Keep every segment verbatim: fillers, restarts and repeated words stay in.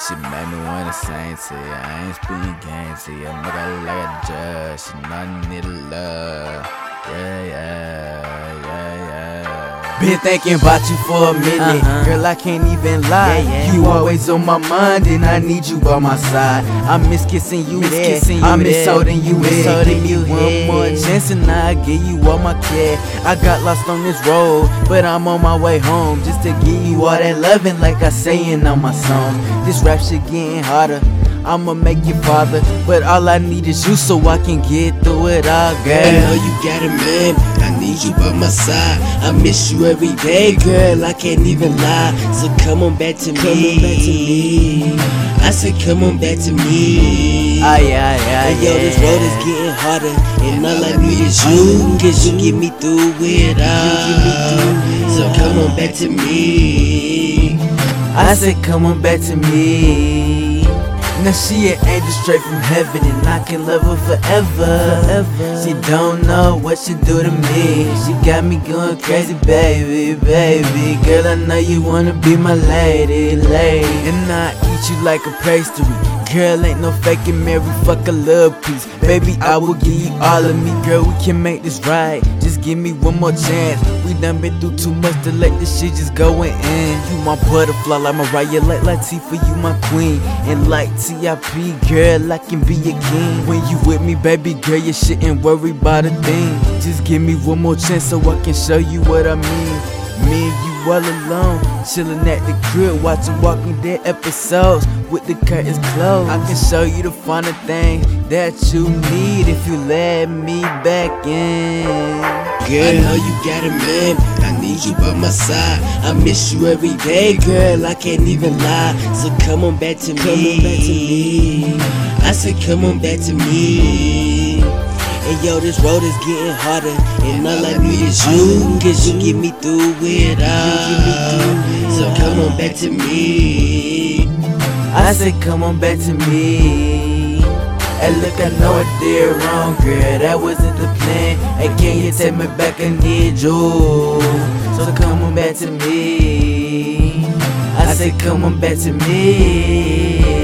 She made me wanna sing to you. I ain't spitting game to you. Make her like a judge. She know I need a love. Yeah, yeah, yeah, yeah. Been thinking about you for a minute, uh-huh. Girl, I can't even lie. Yeah, yeah. You always on my mind, and I need you by my side. I miss kissing you, miss kissing you I miss holding you head. Give me one more chance, and I give you all my care. I got lost on this road, but I'm on my way home, just to give you all that loving, like I say in all my songs. This rap shit getting harder. I'ma make you father, but all I need is you so I can get through it all, girl. I know you got a man, I need you by my side. I miss you every day, girl, I can't even lie. So come on back to me, come on back to me. I said come on back to me. Aye, aye, aye, and yo, this road is getting harder, and all I need is you, cause you get me through it all. So come on back to me. I said come on back to me. Now she an angel straight from heaven, and I can love her forever, forever. She don't know what she do to me. She got me going crazy, baby, baby. Girl, I know you wanna be my lady, lady. And I eat you like a pastry. Girl, ain't no faking Mary, fuck a little piece. Baby, I will give you all of me. Girl, we can make this right. Just give me one more chance. We done been through too much to let this shit just go in. You my butterfly like Mariah, like Latifah, you my queen. And like T I P, girl, I can be your king. When you with me, baby girl, you shouldn't worry about a thing. Just give me one more chance so I can show you what I mean. Me and you all alone, chillin' at the crib, watching Walking Dead episodes with the curtains closed. I can show you the finer things that you need if you let me back in. Girl, I know you got a man, I need you by my side. I miss you every day, girl, I can't even lie. So come on back to me, come on back to me. I said come on back to me. And yo, this road is getting harder, and all I need is you, cause you get me through it all. So come on back to me. I said come on back to me. Hey look, I know I did wrong, girl, that wasn't the plan. Hey, can you take me back, I need you. So come on back to me. I said come on back to me.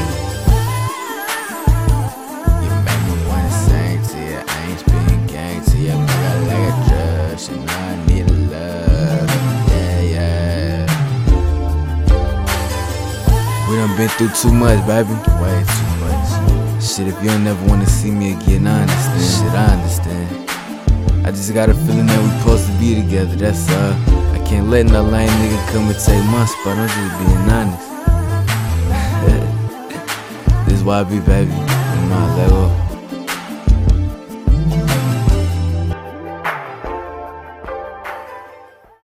We done been through too much, baby. Way too much. Shit, if you don't never wanna see me again, I understand. Shit, I understand. I just got a feeling that we supposed to be together, that's all. I can't let no lame nigga come and take my spot, I'm just being honest. This is why I be, baby, in my level.